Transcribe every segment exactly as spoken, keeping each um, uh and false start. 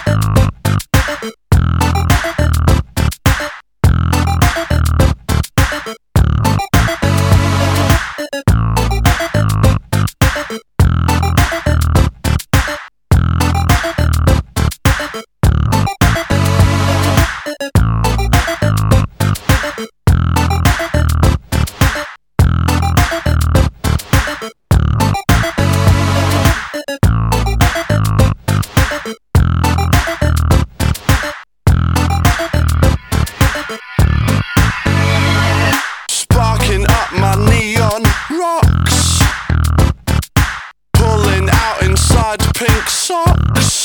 Pink socks.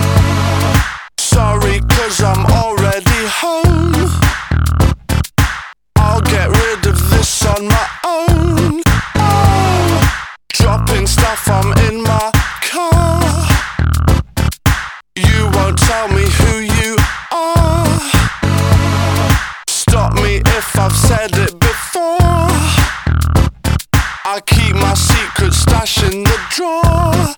Sorry, cause I'm already home. I'll get rid of this on my own. Oh, dropping stuff, I'm in my car. You won't tell me who you are. Stop me if I've said it before. I keep my secret stash in the drawer.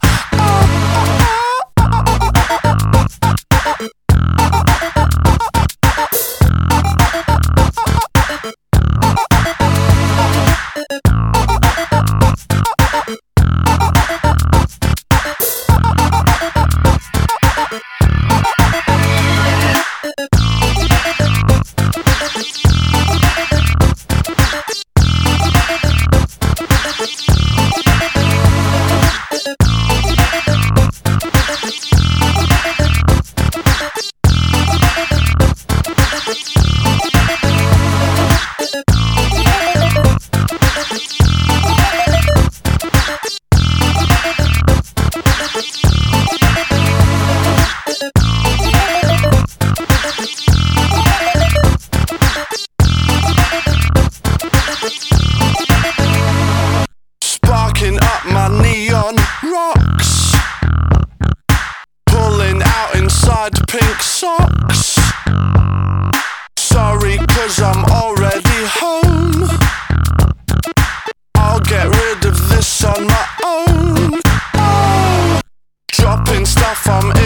Up my neon rocks, pulling out inside pink socks. Sorry, cause I'm already home. I'll get rid of this on my own. Oh, dropping stuff, I'm